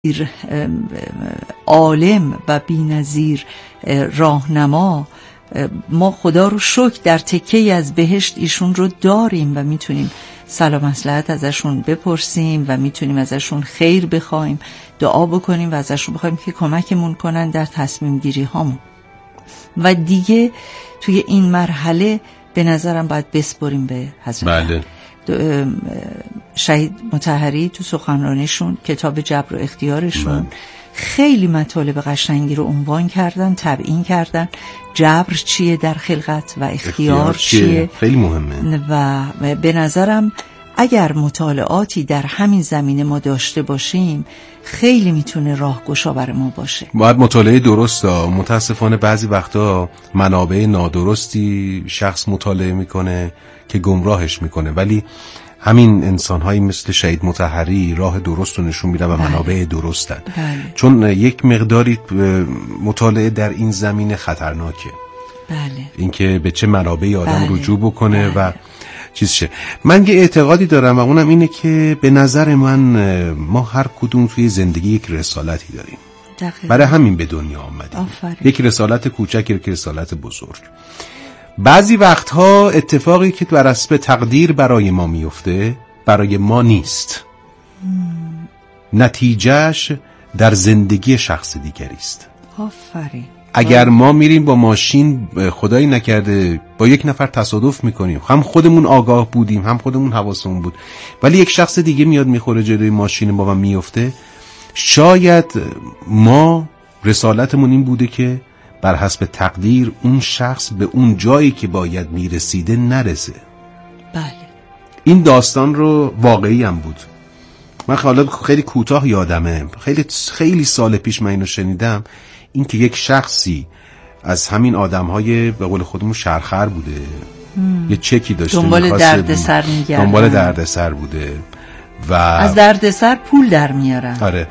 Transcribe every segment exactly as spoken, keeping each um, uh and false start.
عالم و بی‌نظیر راهنما، ما خدا رو شکر در تکه‌ای از بهشت ایشون رو داریم و میتونیم سلام مصلحت ازشون بپرسیم و میتونیم ازشون خیر بخوایم، دعا بکنیم و ازشون بخوایم که کمکمون کنن در تصمیم گیری هامون. و دیگه توی این مرحله به نظرم باید بسپریم به حضرت. بله. شهید مطهری تو سخنرانیشون کتاب جبر و اختیارشون بله. خیلی مطالب قشنگی رو عنوان کردن، تبیین کردن. جبر چیه در خلقت و اختیار, اختیار چیه. چیه خیلی مهمه. و به نظرم اگر مطالعاتی در همین زمینه ما داشته باشیم خیلی میتونه راهگشا برای ما باشه. باید مطالعه درست ها. متاسفانه بعضی وقتا منابع نادرستی شخص مطالعه میکنه که گمراهش میکنه، ولی همین انسان‌هایی مثل شهید مطهری راه درست رو نشون میدن و بله. منابع درستن. بله. چون یک مقداری مطالعه در این زمینه خطرناکه. بله. اینکه به چه منابعی آدم بله. رجوع بکنه بله. و چیز شه. من یه اعتقادی دارم و اونم اینه که به نظر من ما هر کدوم توی زندگی یک رسالتی داریم. دقیقا. برای همین به دنیا آمدیم. آفرین. یک رسالت کوچک، یک رسالت بزرگ. بعضی وقتها اتفاقی که بر حسب تقدیر برای ما میفته برای ما نیست. مم. نتیجهش در زندگی شخص دیگری است. آفرین. اگر ما میریم با ماشین خدایی نکرده با یک نفر تصادف میکنیم، هم خودمون آگاه بودیم هم خودمون حواسمون بود، ولی یک شخص دیگه میاد میخوره جلوی ماشین ما و میفته، شاید ما رسالتمون این بوده که بر حسب تقدیر اون شخص به اون جایی که باید میرسیده نرسه. بله. این داستان رو واقعی هم بود. من حالا خیلی کوتاه یادمه، خیلی خیلی سال پیش من اینو شنیدم، این که یک شخصی از همین آدم‌های به قول خودمون شرخر بوده، مم. یه چکی داشته، دنبال دردسر می‌گردن، دنبال دردسر بوده و از دردسر پول در میارن. آره.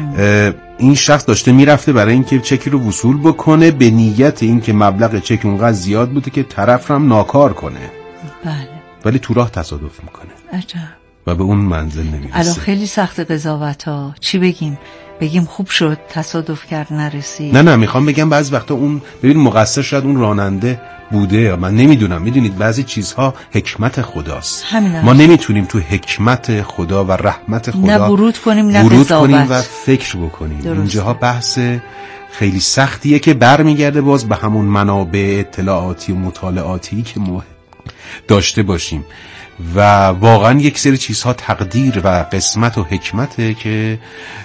این شخص داشته میرفته برای اینکه چکی رو وصول بکنه به نیت اینکه مبلغ چک اونقدر زیاد بوده که طرف رو هم ناکار کنه. بله. ولی تو راه تصادف میکنه. عجب. و به اون منزل نمیرسه. الان خیلی سخت قضاوت ها. چی بگیم؟ بگیم خوب شد تصادف کرد نرسید؟ نه نه میخوام بگم بعضی وقتا اون ببین مقصر شاید اون راننده بوده، من نمیدونم. میدونید بعضی چیزها حکمت خداست. ما نمیتونیم تو حکمت خدا و رحمت خدا نه ورود کنیم نه ورود قضاوت کنیم و فکر بکنیم. درسته. اینجاها بحث خیلی سختیه که برمیگرده باز به همون منابع اطلاعاتی و مطالعاتی که ما داشته باشیم و واقعا یک سری چیزها تقدیر و قسمت و حکمته که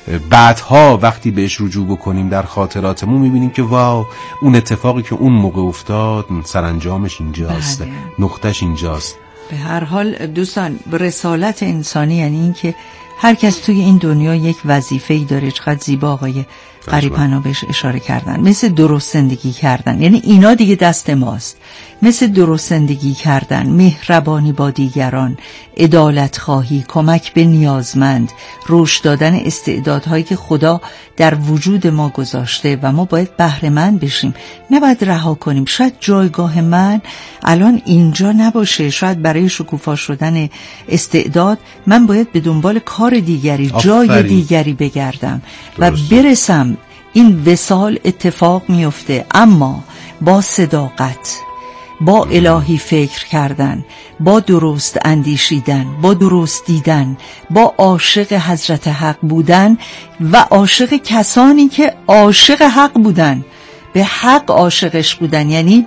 بعدها وقتی بهش رجوع بکنیم در خاطراتمون میبینیم که واو اون اتفاقی که اون موقع افتاد سرانجامش اینجاست. بله. نقطش اینجاست. به هر حال دوستان رسالت انسانی یعنی این که هر کس توی این دنیا یک وظیفه‌ای داره. چقدر زیبا آقای قریب‌پناه بهش اشاره کردن. مثل درست زندگی کردن، یعنی اینا دیگه دست ماست. مثل درست زندگی کردن، مهربانی با دیگران، عدالت خواهی، کمک به نیازمند، رشد دادن استعدادهایی که خدا در وجود ما گذاشته و ما باید بهره مند بشیم، نباید رها کنیم. شاید جایگاه من الان اینجا نباشه، شاید برای شکوفا شدن استعداد من باید به دنبال کار دیگری، آفرین. جای دیگری بگردم درسته. و برسم. این وصال اتفاق میفته، اما با صداقت، با الهی فکر کردن، با درست اندیشیدن، با درست دیدن، با عاشق حضرت حق بودن و عاشق کسانی که عاشق حق بودن، به حق عاشقش بودن. یعنی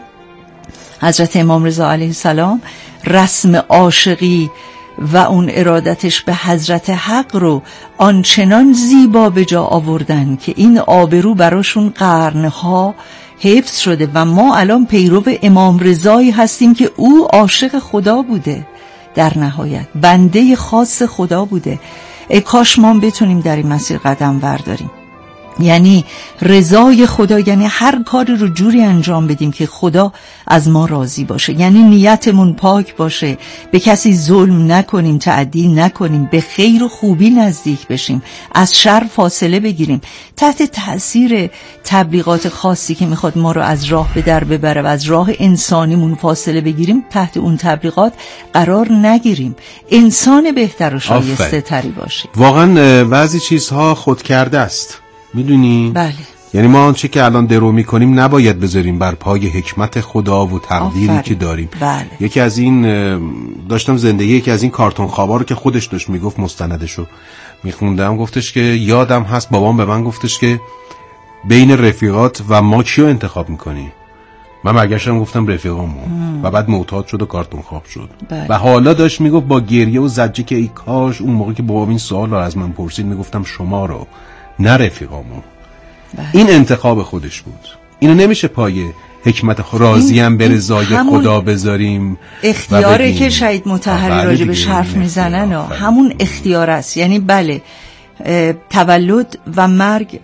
حضرت امام رضا علیه السلام رسم عاشقی و اون ارادتش به حضرت حق رو آنچنان زیبا به جا آوردن که این آبرو براشون قرنها حفظ شده و ما الان پیرو امام رضایی هستیم که او عاشق خدا بوده، در نهایت بنده خاص خدا بوده. ای کاش ما بتونیم در این مسیر قدم برداریم. یعنی رضای خدا، یعنی هر کاری رو جوری انجام بدیم که خدا از ما راضی باشه، یعنی نیتمون پاک باشه، به کسی ظلم نکنیم، تعدی نکنیم، به خیر و خوبی نزدیک بشیم، از شر فاصله بگیریم، تحت تأثیر تبلیغات خاصی که میخواد ما رو از راه به در ببره و از راه انسانیمون فاصله بگیریم، تحت اون تبلیغات قرار نگیریم، انسان بهتر و شایسته تری باشیم. واقعا بعضی چیزها خود کرده است، میدونی؟ بله. یعنی ما آنچه که الان درو میکنیم نباید بذاریم بر پای حکمت خدا و تقدیری آفرین. که داریم. بله. یکی از این داشتم زندگی یکی از این کارتون خوابا رو که خودش داشت میگفت، مستندشو میخوندم، گفتش که یادم هست بابام به من گفتش که بین رفیقات و ما کیو انتخاب میکنی؟ من برگشتم گفتم رفیقامو و بعد معتاد شد و کارتون خواب شد. بله. و حالا داشت میگفت با گریه و زجه که ای کاش اون موقع که بابام این سوال رو از من پرسید میگفتم شما رو نه رفیقامو. بله. این انتخاب خودش بود. اینو نمیشه پای حکمت راضیم به رضای خدا بذاریم. اختیاره که شهید مطهری راجبش حرف میزنن و همون اختیار است. یعنی بله تولد و مرگ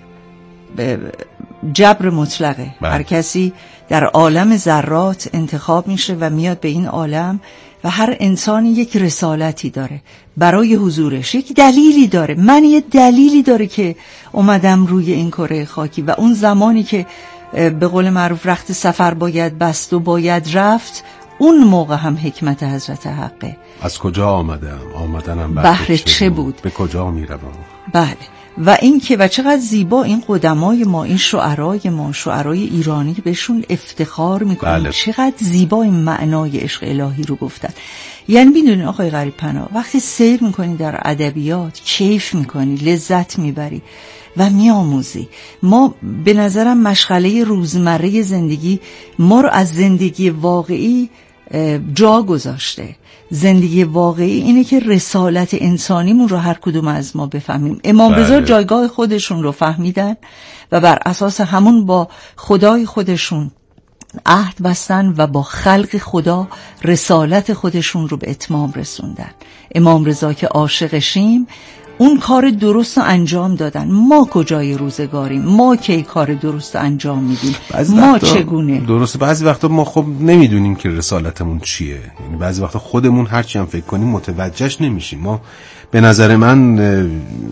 جبر مطلقه. بله. هر کسی در عالم ذرات انتخاب میشه و میاد به این عالم و هر انسانی یک رسالتی داره برای حضورش، یک دلیلی داره. من یه دلیلی داره که اومدم روی این کره خاکی و اون زمانی که به قول معروف رخت سفر باید بست و باید رفت، اون موقع هم حکمت حضرت حقه. از کجا آمدم؟ آمدنم بهر چه بود؟ به کجا میروم؟ بله. و این که و چقدر زیبا این قدمای ما، این شعرای ما، شعرای ایرانی که بهشون افتخار میکنیم. بله. چقدر زیبا این معنای عشق الهی رو گفتن. یعنی میدونی آقای غریب پناه، وقتی سیر میکنی در ادبیات کیف میکنی، لذت میبری و میآموزی. ما به نظرم مشغله روزمره زندگی ما رو از زندگی واقعی جا گذاشته. زندگی واقعی اینه که رسالت انسانیمون رو هر کدوم از ما بفهمیم. امام رضا بله. جایگاه خودشون رو فهمیدن و بر اساس همون با خدای خودشون عهد بستن و با خلق خدا رسالت خودشون رو به اتمام رسوندن. امام رضا که عاشقشیم اون کار درست رو انجام دادن. ما کجای روزگاریم؟ ما کی کار درست رو انجام میدیم؟ ما چگونه؟ درسته بعضی وقتا ما خب نمیدونیم که رسالتمون چیه. یعنی بعضی وقتا خودمون هرچی هم فکر کنیم متوجهش نمیشیم. ما به نظر من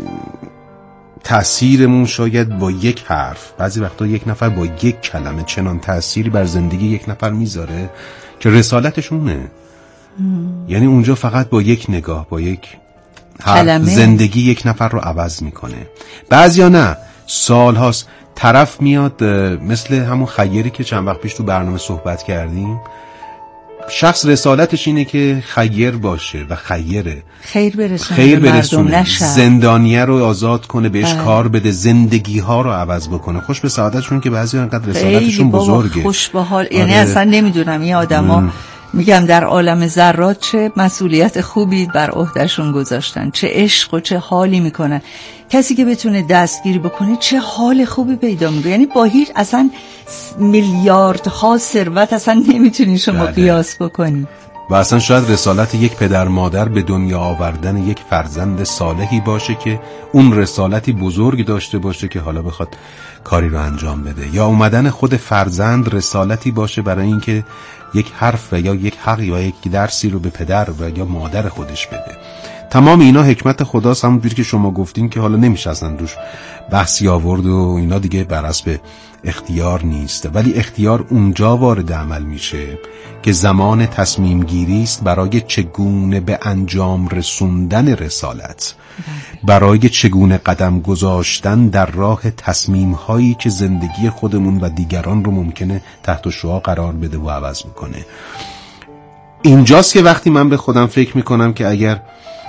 تأثیرمون شاید با یک حرف، بعضی وقتا یک نفر با یک کلمه چنان تأثیری بر زندگی یک نفر میذاره که رسالتشونه. یعنی اونجا فقط با یک نگاه، با یک زندگی یک نفر رو عوض میکنه. بعضیا نه، سال هاست طرف میاد، مثل همون خیری که چند وقت پیش تو برنامه صحبت کردیم، شخص رسالتش اینه که خیر باشه و خیره، خیر برسونه، خیر برسونه، زندانیه رو آزاد کنه، بهش آه. کار بده، زندگی ها رو عوض بکنه. خوش به سعادتشون که بعضی انقدر رسالتشون بزرگه، خوش به حال. یعنی آره. اصلا نمیدونم این آدما میگم در عالم ذرات چه مسئولیت خوبی بر عهدهشون گذاشتن، چه عشق و چه حالی میکنن. کسی که بتونه دستگیری بکنه چه حال خوبی پیدا میکنه. یعنی با هیچ اصلا میلیاردها ثروت اصلا نمیتونی شما بله. قیاس بکنی. و اصلا شاید رسالت یک پدر مادر به دنیا آوردن یک فرزند صالحی باشه که اون رسالتی بزرگ داشته باشه که حالا بخواد کاری رو انجام بده، یا اومدن خود فرزند رسالتی باشه برای اینکه یک حرف یا یک حقی یا یک درسی رو به پدر و یا مادر خودش بده. تمام اینا حکمت خداست، همونجوری که شما گفتین که حالا نمیشه اصلا روش بحثی آورد و اینا، دیگه بر حسب اختیار نیست. ولی اختیار اونجا وارد عمل میشه که زمان تصمیم گیری است برای چگونه به انجام رسوندن رسالت، برای چگونه قدم گذاشتن در راه تصمیم هایی که زندگی خودمون و دیگران رو ممکنه تحت شعاع قرار بده و عوض میکنه. اینجاست که وقتی من به خودم فکر میکنم که اگر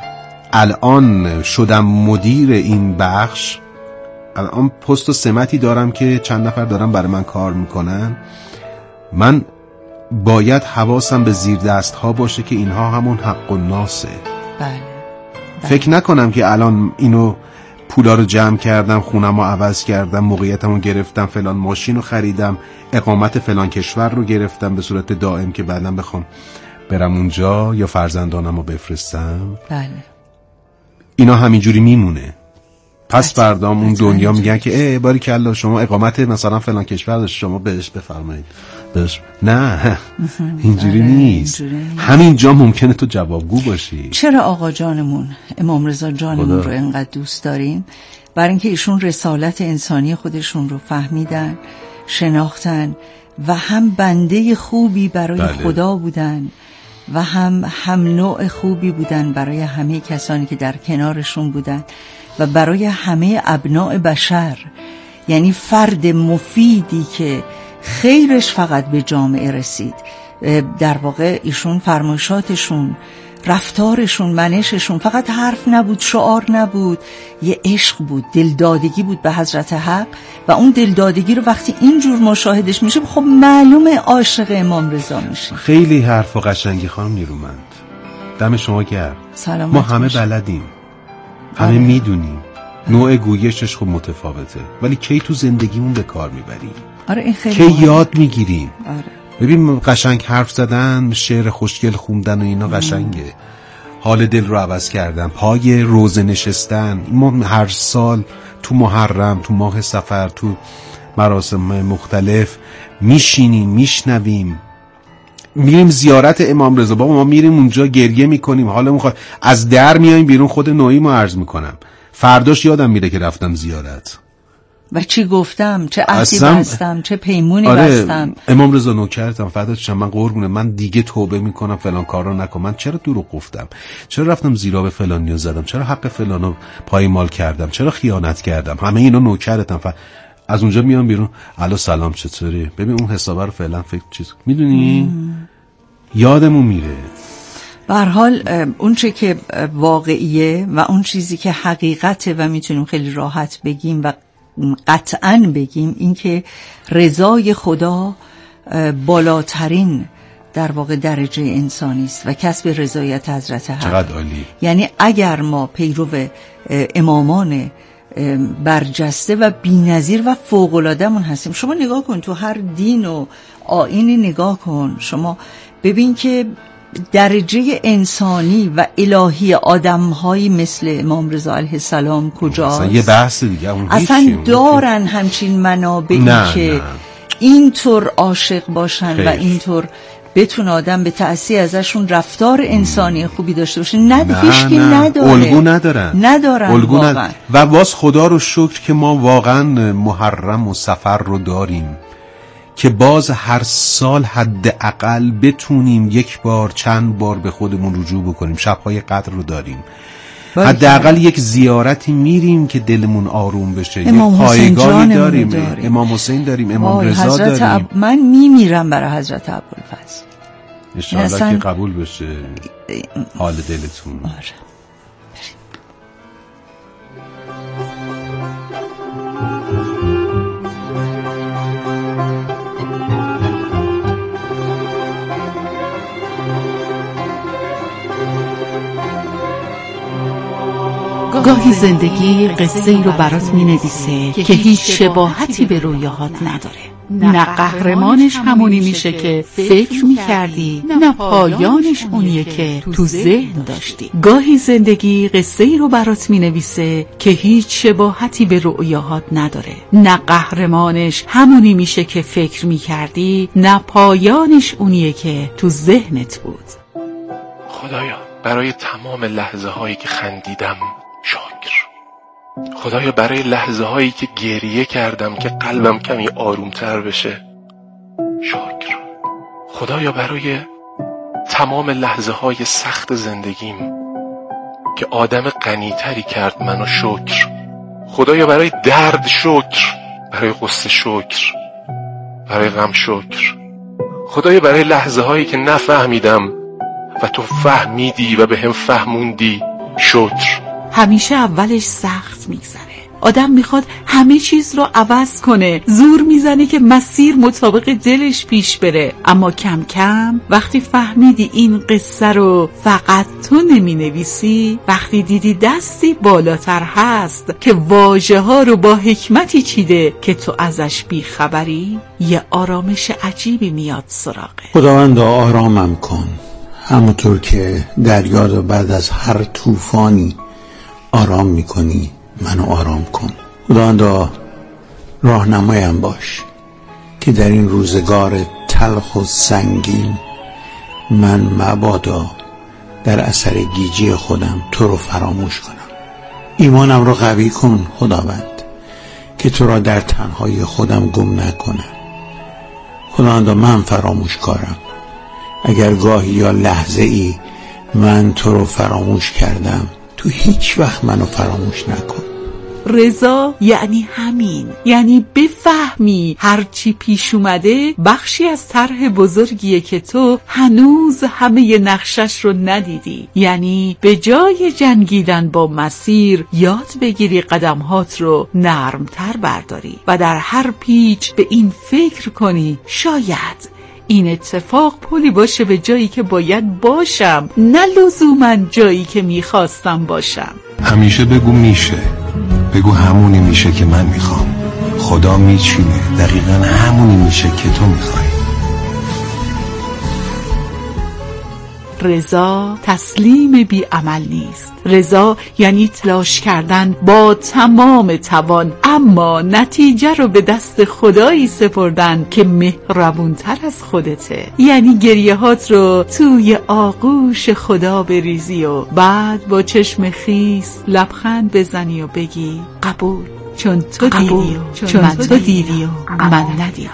الان شدم مدیر این بخش، الان پست و سمتی دارم که چند نفر دارم برای من کار میکنن، من باید حواسم به زیر دست ها باشه که اینها همون حق و ناسه. بله. بله. فکر نکنم که الان اینو پولا رو جمع کردم، خونم رو عوض کردم، موقعیتم رو گرفتم، فلان ماشین رو خریدم، اقامت فلان کشور رو گرفتم به صورت دائم که بعدم بخوام برم اونجا یا فرزندانم رو بفرستم. بله. اینا همینجوری میمونه. پس فردام اون دنیا میگن که ای باریکلا شما اقامت مثلا فلان کشور داشت، شما بهش بفرمایید بهش. نه اینجوری نیست. همینجا ممکنه تو جوابگو باشی. چرا آقا جانمون امام رضا جانمون رو اینقدر دوست داریم؟ برای اینکه ایشون رسالت انسانی خودشون رو فهمیدن، شناختن و هم بنده خوبی برای بله. خدا بودن و هم هم نوع خوبی بودن برای همه کسانی که در کنارشون بودن و برای همه ابناء بشر. یعنی فرد مفیدی که خیرش فقط به جامعه رسید. در واقع ایشون فرمایشاتشون، رفتارشون، منششون فقط حرف نبود، شعار نبود، یه عشق بود، دلدادگی بود به حضرت حق. و اون دلدادگی رو وقتی اینجور مشاهدش میشه خب معلومه عاشق امام رضا میشه. خیلی حرف و قشنگی خانم نیرومند، دم شما گرم. ما همه باشه. بلدیم، همه میدونیم، نوع گویشش خب متفاوته، ولی کی تو زندگیمون به کار میبریم؟ آره این خیلی کی یاد میگیریم؟ آره. ببین قشنگ حرف زدن، شعر خوشگل خوندن و اینا قشنگه، حال دل رو عوض کردن، پای روزه نشستن. ما هر سال تو محرم، تو ماه صفر، تو مراسم مختلف میشینیم، میشنویم، میریم زیارت امام رضا. بابا ما میریم اونجا گریه میکنیم، حالمون خواهد از در میایم بیرون. خود نوعی ما عرض میکنم فرداش یادم میره که رفتم زیارت و چی گفتم، چه عهدی بستم، چه پیمونی آره بستم. امام رضا نوکرتم، فدات شم، من قربونه، من دیگه توبه میکنم فلان کارا نکن. من چرا دروغ گفتم؟ چرا رفتم زیرا فلانیو زدم؟ چرا حق فلانو پایمال کردم؟ چرا خیانت کردم؟ همه اینا نوکرتم. ف... از اونجا میام بیرون، الو سلام چطوری؟ ببین اون حسابه رو فعلا فکر چیز میدونی یادمون میره. به هر حال اون چه که واقعیه و اون چیزی که حقیقته و میتونیم خیلی راحت بگیم و قطعاً بگیم این که رضای خدا بالاترین در واقع درجه انسانی است و کسب رضایت حضرت حق. چقدر عالی. یعنی اگر ما پیرو امامان برجسته و بی‌نظیر و فوق‌العاده‌مون هستیم، شما نگاه کن تو هر دین و آیینی نگاه کن، شما ببین که درجه انسانی و الهی آدم‌هایی مثل امام رضا علیه السلام کجاست؟ اصلا یه بحث دیگه اون اصلا دارن همچین منابعی که اینطور عاشق باشن خیش. و اینطور بتونه آدم به تأثیر ازشون رفتار انسانی خوبی داشته باشه. نه هیچکی نداره، الگو ندارن ندارن الگو واقعا ند... و باز خدا رو شکر که ما واقعا محرم و سفر رو داریم که باز هر سال حداقل بتونیم یک بار چند بار به خودمون رجوع بکنیم. شب‌های قدر رو داریم، حداقل یک زیارتی میریم که دلمون آروم بشه. یک پایگاهی داریم. داریم امام حسین داریم، امام رضا داریم. عب... من میمیرم برای حضرت ابوالفضل، ان شاءالله که قبول بشه حال دلتون. آره. گاهی زندگی قصه ای رو برات می نویسه که هیچ شباهتی به رویاهات نداره. نه قهرمانش همونی میشه که فکر می کردی، نه پایانش اونیه که تو ذهن داشتی. گاهی زندگی قصه ای رو برات می نویسه که هیچ شباهتی به رویاهات نداره. نه قهرمانش همونی میشه که فکر می کردی، نه پایانش اونیه که تو ذهنت بود. خدایا برای تمام لحظه هایی که خندیدم شاکر. خدایا برای لحظه هایی که گریه کردم که قلبم کمی آرومتر بشه شاکر. خدایا برای تمام لحظه های سخت زندگیم که آدم غنی‌تری کرد منو شکر. خدایا برای درد شکر، برای غصه شکر، برای غم شکر. خدایا برای لحظه هایی که نفهمیدم و تو فهمیدی و به هم فهموندی شکر. همیشه اولش سخت میگذره، آدم میخواد همه چیز رو عوض کنه، زور میزنه که مسیر مطابق دلش پیش بره، اما کم کم وقتی فهمیدی این قصه رو فقط تو نمی نویسی، وقتی دیدی دستی بالاتر هست که واژه ها رو با حکمتی چیده که تو ازش بیخبری، یه آرامش عجیبی میاد سراغه. خداوند آرامم کن، همونطور که دریا رو بعد از هر طوفانی آرام میکنی منو آرام کن. خداوندا راهنمایم باش که در این روزگار تلخ و سنگین من مبادا در اثر گیجی خودم تو رو فراموش کنم. ایمانم رو قوی کن خداوند که تو را در تنهایی خودم گم نکنم. خداوندا من فراموش کارم. اگر گاهی یا لحظه ای من تو رو فراموش کردم، تو هیچ وقت منو فراموش نکن. رضا یعنی همین، یعنی بفهمی هرچی پیش اومده بخشی از طرح بزرگیه که تو هنوز همه نقشش رو ندیدی. یعنی به جای جنگیدن با مسیر یاد بگیری قدمهات رو نرمتر برداری و در هر پیچ به این فکر کنی شاید این اتفاق پلی باشه به جایی که باید باشم، نه لزوماً جایی که میخواستم باشم. همیشه بگو میشه، بگو همونی میشه که من میخوام. خدا میچینه دقیقاً همونی میشه که تو میخوای. رضا تسلیم بی عمل نیست. رضا یعنی تلاش کردن با تمام توان، اما نتیجه رو به دست خدایی سپردن که مهربونتر از خودته. یعنی گریه هات رو توی آغوش خدا بریزی و بعد با چشم خیس لبخند بزنی و بگی قبول، چون تو دیدی و چون من تو دیدی و من ندیدم.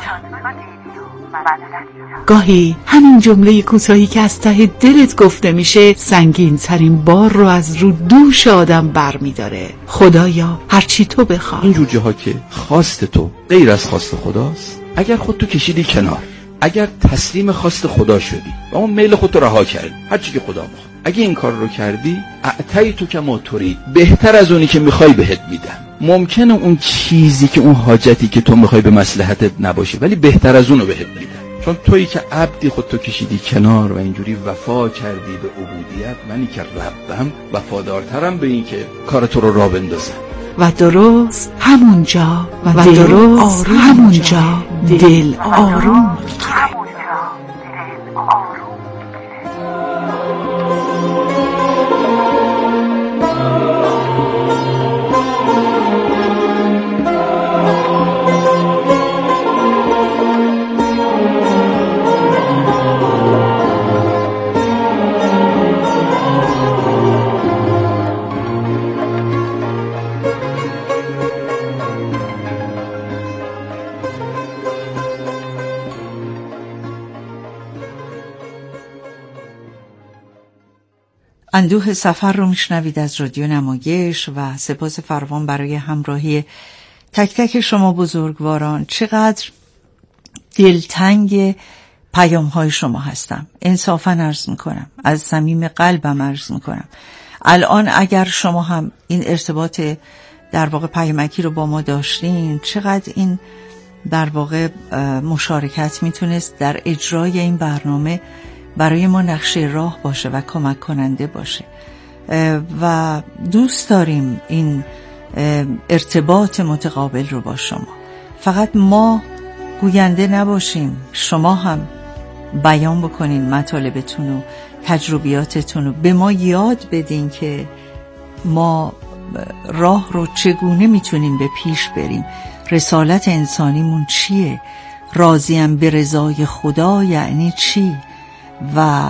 گاهی همین جمله کوتاهی که از ته دلت گفته میشه سنگین ترین بار رو از رو دوش آدم بر میداره. خدایا هرچی تو بخوای. اینجور جاها که خواست تو غیر از خواست خداست، اگر خود تو کشیدی کنار، اگر تسلیم خواست خدا شدی و اون میل خودتو رها کردی، هرچی که خدا میخواد، اگه این کار رو کردی، اعطی تو کما ترید، بهتر از اونی که میخوای بهت میدم. ممکنه اون چیزی که اون حاجتی که تو میخوای به مصلحتت نباشه، ولی بهتر از اونو بهت میدم. چون تویی که عبدی خودتو کشیدی کنار و اینجوری وفا کردی به عبودیت، منی که ربم وفادارترم به این که کار تو رو راه بندازم. و درست همونجا و درست همونجا دل آروم میگیره. اندوه سفر رو میشنوید از رادیو نمایش و سپاس فراوان برای همراهی تک تک شما بزرگواران. چقدر دلتنگ پیام های شما هستم، انصافاً عرض میکنم، از صمیم قلبم عرض میکنم. الان اگر شما هم این ارتباط در واقع پیامکی رو با ما داشتین، چقدر این در واقع مشارکت میتونست در اجرای این برنامه برای ما نقشه راه باشه و کمک کننده باشه. و دوست داریم این ارتباط متقابل رو با شما. فقط ما گوینده نباشیم، شما هم بیان بکنین مطالبتون و تجربیاتتون رو به ما یاد بدین که ما راه رو چگونه میتونیم به پیش بریم. رسالت انسانیمون چیه؟ راضیم به رضای خدا یعنی چی؟ و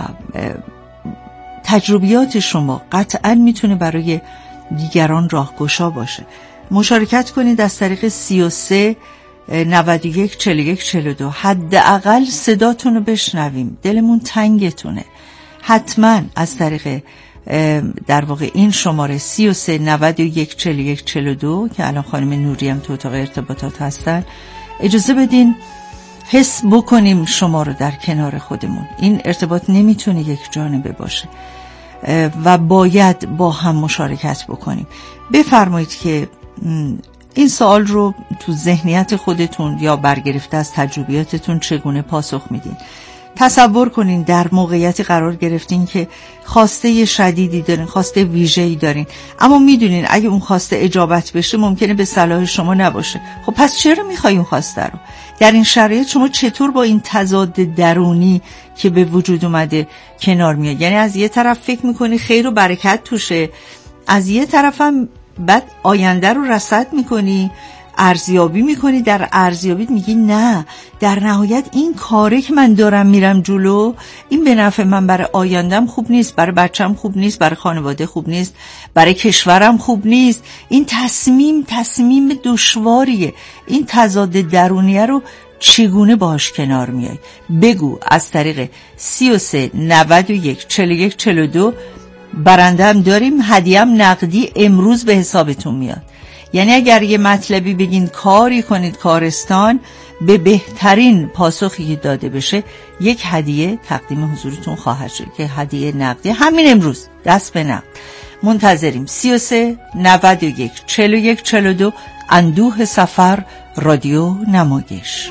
تجربیات شما قطعا میتونه برای دیگران راهگشا باشه. مشارکت کنید از طریق سی و سه نود و یک چهل و یک چهل و دو. حداقل صداتون رو بشنویم، دلمون تنگتونه. حتما از طریق در واقع این شماره سی و سه نود و یک چهل و یک چهل و دو که الان خانم نوری هم تو اتاق ارتباطات هستن، اجازه بدین حس بکنیم شما رو در کنار خودمون. این ارتباط نمیتونه یک جانبه باشه و باید با هم مشارکت بکنیم. بفرمایید که این سوال رو تو ذهنیت خودتون یا برگرفته از تجربیاتتون چگونه پاسخ میدین. تصور کنین در موقعیتی قرار گرفتین که خواسته شدیدی دارین، خواسته ویژه‌ای دارین، اما میدونین اگه اون خواسته اجابت بشه ممکنه به صلاح شما نباشه. خب پس چرا میخوای اون خواسته رو؟ در این شرایط شما چطور با این تضاد درونی که به وجود اومده کنار میاد؟ یعنی از یه طرف فکر میکنی خیر و برکت توشه، از یه طرف هم بعد آینده رو رصد میکنی، ارزیابی میکنی، در ارزیابیت میگی نه در نهایت این کاره که من دارم میرم جلو این به نفع من برای آیندم خوب نیست، برای بچم خوب نیست، برای خانواده خوب نیست، برای کشورم خوب نیست. این تصمیم تصمیم دشواریه. این تضاد درونیه رو چگونه باش کنار میای؟ بگو. از طریق سی و سه نود و یک چهل و یک چهل و دو برنده هم داریم، هدیه هم نقدی امروز به حسابتون میاد. یعنی اگر یه مطلبی بگین کاری کنید کارستان، به بهترین پاسخی که داده بشه یک هدیه تقدیم حضورتون خواهد شد که هدیه نقدی همین امروز دست به نقد. منتظریم. سی و سه نود و یک چهل و یک چهل و دو اندوه سفر، رادیو نمایش.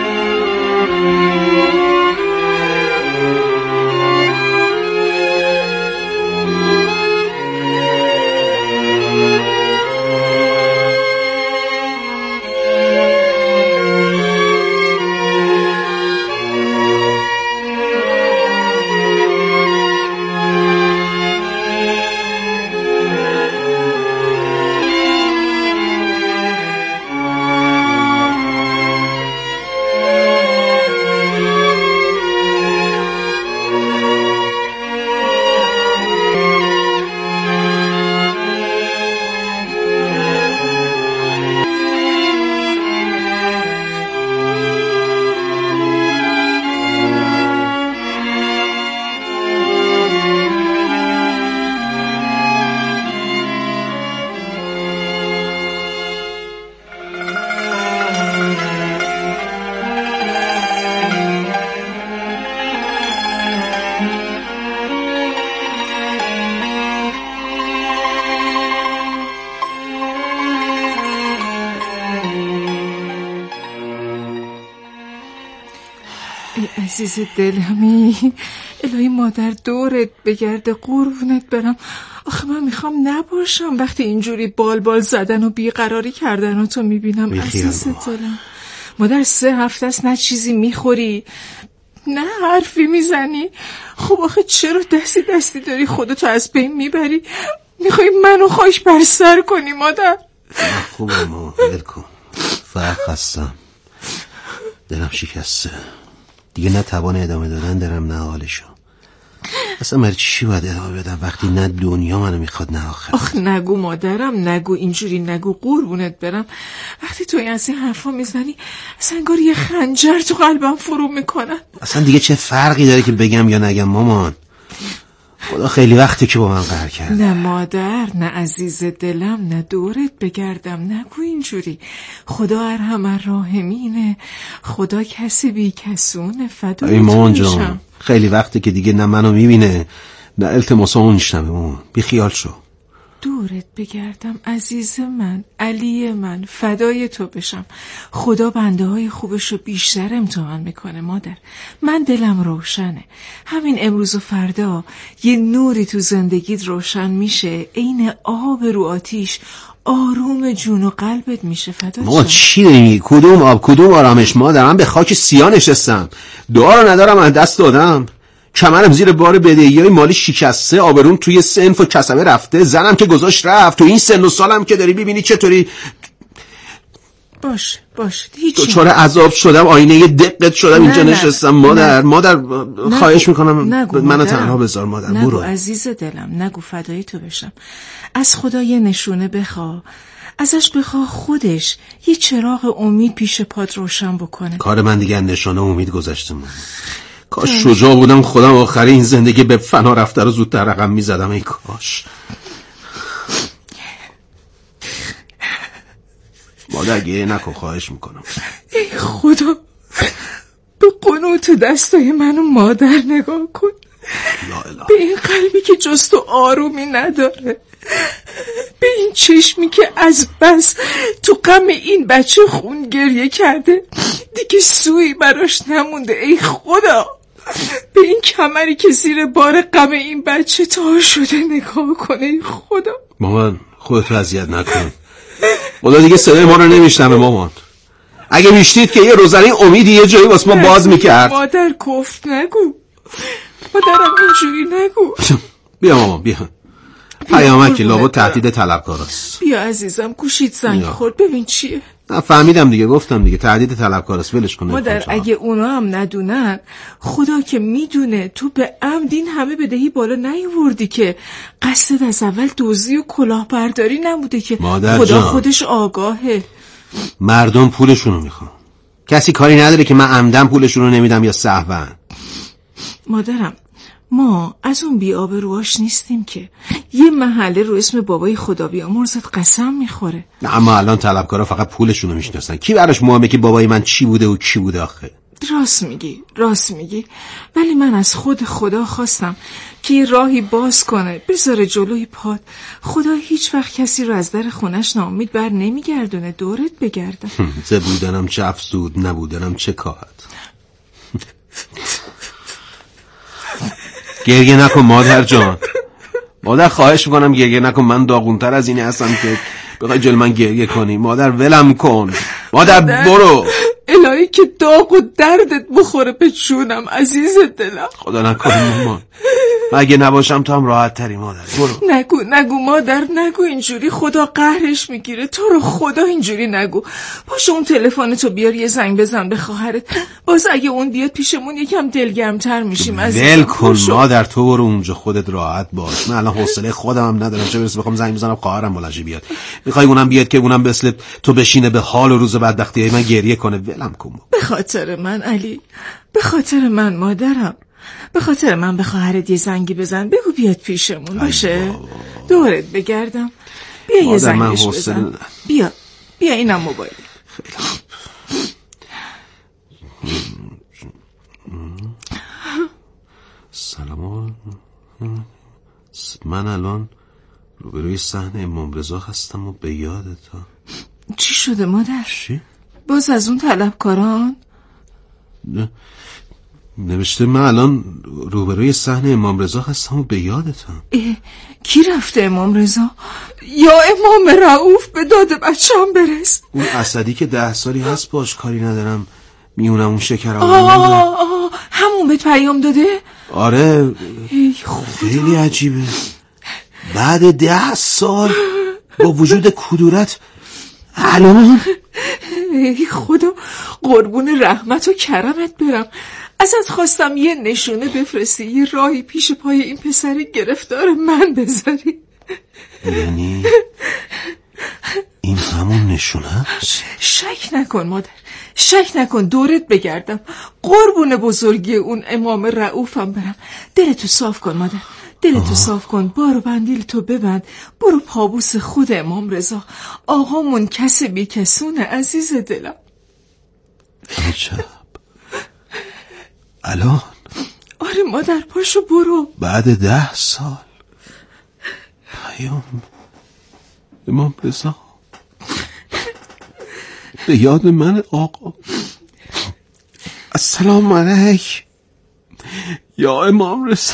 عزیز دلمی، الهی مادر دورت بگرده، قربونت برم. آخه من میخوام نباشم وقتی اینجوری بال بال زدن و بیقراری کردن و تو میبینم. عزیز دلم، مادر سه هفته است نه چیزی میخوری نه حرفی میزنی. خب آخه چرا دستی دستی داری خودتو از بین میبری؟ میخوای منو خاک بر سر کنی مادر؟ خوبه ما ول کن، فقط خستم، دلم شکسته دیگه، نه توان ادامه دادن دارم نه حالشو. اصلا برای چی باید ادامه بدم وقتی نه دنیا منو میخواد نه آخر؟ آخ نگو مادرم، نگو اینجوری، نگو قربونت برم. وقتی توی از این حرفا میزنی اصلا انگار یه خنجر تو قلبم فرو میکنن. اصلا دیگه چه فرقی داره که بگم یا نگم مامان؟ خدا خیلی وقتی که با من قهر کرد. نه مادر، نه عزیز دلم، نه دورت بگردم، نگو اینجوری. خدا ارحم الراحمینه، خدا کسی بی کسونه. فدای تو مامان جان، خیلی وقتی که دیگه نه منو میبینه نه التماسامو میشنوه. مامان بی خیال شو. دورت بگردم عزیز من، علی من، فدای تو بشم. خدا بنده های خوبش رو بیشتر امتحان میکنه مادر. من دلم روشنه، همین امروز و فردا یه نوری تو زندگیت روشن میشه، عین آب رو آتیش، آروم جون و قلبت میشه. فدای ما چی داری؟ کدوم آب کدوم آرامش مادر؟ من به خاک سیاه نشستم، دعا رو ندارم از دست دادم، کمرم زیر بار بدهیای مالی شکسته، آبروم توی سنف و کسبه رفته، زنم که گذاشت رفت، تو این سن و سالم که داری ببینی چطوری. باش باش هیچی. دچار عذاب شدم، آینه دقت شدم، اینجا نه نشستم. مادر نه. مادر خواهش میکنم منو تنها بذار مادر. نگو برو عزیز دلم، نگو، فدای تو بشم. از خدا یه نشونه بخوا، ازش بخوا خودش یه چراغ امید پیش پات روشن بکنه. کار من دیگه نشانه امید گذشته من. کاش شجاع بودم خودم آخری این زندگی به فنا رفته رو زودتر رقم میزدم. ای کاش. مادر گریه نکن خواهش میکنم. ای خدا، به قنوت دستای منو مادر نگاه کن، به این قلبی که جز تو آرومی نداره، به این چشمی که از بس تو غم این بچه خون گریه کرده دیگه سویی براش نمونده. ای خدا، به این کمری که زیر بار غم این بچه تا شده نگاه کنه. ای خدا. مامان خودتو اذیت نکن، خدا دیگه صدای ما رو نمیشنوه. مامان اگه میشتید که یه روزنه امیدی یه جایی واسه ما باز میکرد. مادر کفت نگو، مادرم اینجوری نگو. بیا مامان بیا پیامک لابد تهدید طلبکاراست. بیا عزیزم، گوشیت زنگ خورد، ببین چیه. نه فهمیدم دیگه، گفتم دیگه تهدید طلبکاراست، ولش کن. مادر اگه اونا هم ندونن، خدا که میدونه تو به عمد این همه بدهی بالا نیاوردی که. قصد از اول دزدی و کلاهبرداری نبوده که. خدا جان. خودش آگاهه. مردم پولشونو میخوان، کسی کاری نداره که من عمدن پولشونو نمیدم یا سهوا. مادرم ما از اون بی آبروهاش نیستیم که. یه محله رو اسم بابای خدا بیامرزت قسم میخوره. اما الان طلبکارا فقط پولشونو میشناسن. کی براش مهمه که بابای من چی بوده و کی بوده آخه؟ راست میگی، راست میگی. ولی من از خود خدا خواستم که یه راهی باز کنه، بذاره جلوی پاد. خدا هیچ وقت کسی رو از در خونش ناامید بر نمیگردونه. دورت بگردم. زه بودنم چه افسود، نبودنم چه کاهد. گریه نکن مادر جان، مادر خواهش میکنم گریه نکن. من داغونتر از اینی هستم که بخوای جلو من گریه کنی. مادر ولم کن. مادر برو. الهی که داغ و دردت بخوره به جونم عزیز دلم. خدا نکنه مامان، اگه نباشم تو هم راحت تری. مادر برو. نگو نگو مادر، نگو اینجوری، خدا قهرش میگیره. تو رو خدا اینجوری نگو. باشه اون تلفنتو بیار یه زنگ بزن به خواهرت. باز اگه اون بیاد پیشمون یکم دلگرمتر میشیم عزیزم. ول کن مادر، تو برو اونجا خودت راحت باش. من الان حوصله خودم هم ندارم، چه برسه بخوام زنگ بزنم خواهرم بلنجی بیاد. میخوای اونم بیاد که اونم مثل تو بشینه به حال و روز بدبختی من گریه کنه؟ ولم کن. به خاطر من علی، به خاطر من مادرم، به خاطر من به خواهرت یه زنگی بزن، بگو بیاد پیشمون باشه. دورت بگردم. بیا یه زنگش بزن. بیا بیا اینم موبایل. سلام، من الان روبروی صحنه امام رضا هستم و به یادتا. چی شده مادر؟ چی؟ باز از اون طلبکاران؟ نه نوشته من الان روبروی صحنه امام رضا هستم و به یادتم. کی رفته امام رضا؟ یا امام رؤوف به داد بچه‌ام برس. اون اسدی که ده سالی هست باش کاری ندارم میونم اون شکر آه همون به پیام داده؟ آره خیلی عجیبه. بعد ده سال با وجود کدورت الان. ای خدا، قربون رحمت و کرمت برم. ازت خواستم یه نشونه بفرستی، یه راهی پیش پای این پسر گرفتار من بذاری. یعنی این همون نشونه؟ شک نکن مادر، شک نکن. دورت بگردم، قربون بزرگی اون امام رؤوفم برم. دلتو صاف کن مادر، دلتو صاف کن. بارو بندیل تو ببند، برو پابوس خود امام رضا. آقامون کس بی کسونه عزیز دلم. عجب. الان؟ آره مادر، پاشو برو. بعد ده سال پیام امام رضا به یاد من آقا. السلام علیک یا امام رضا.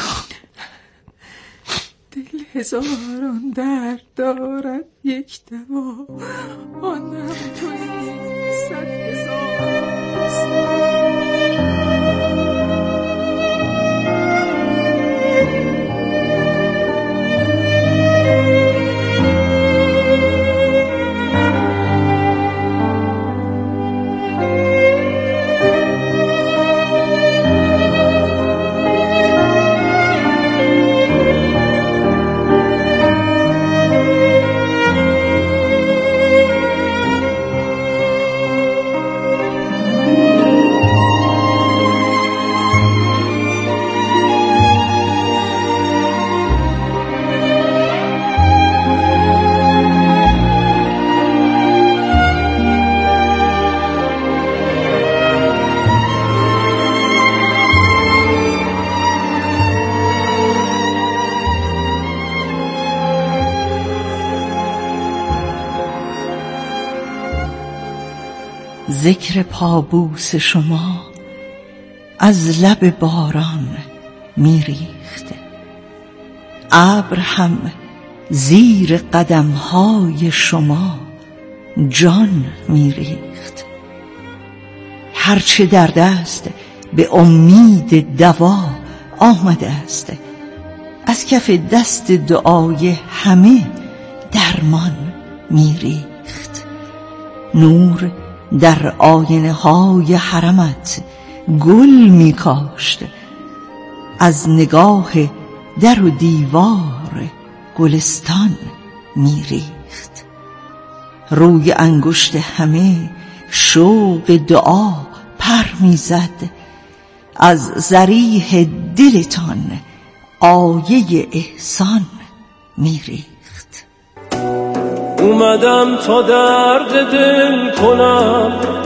دل هزاران درد دارد یک دوا، آنم تویی صد هزار. ذکر پابوس شما از لب باران میریخت، ابر هم زیر قدمهای شما جان میریخت. هرچه در دست به امید دوا آمده است، از کف دست دعای همه درمان میریخت. نور در آینه های حرمت گل میکاشت، از نگاه در و دیوار گلستان میریخت. روی انگشت همه شوق دعا پر میزد، از ضریح دلتان آیه احسان میریخت. اومدم تا درد دل کنم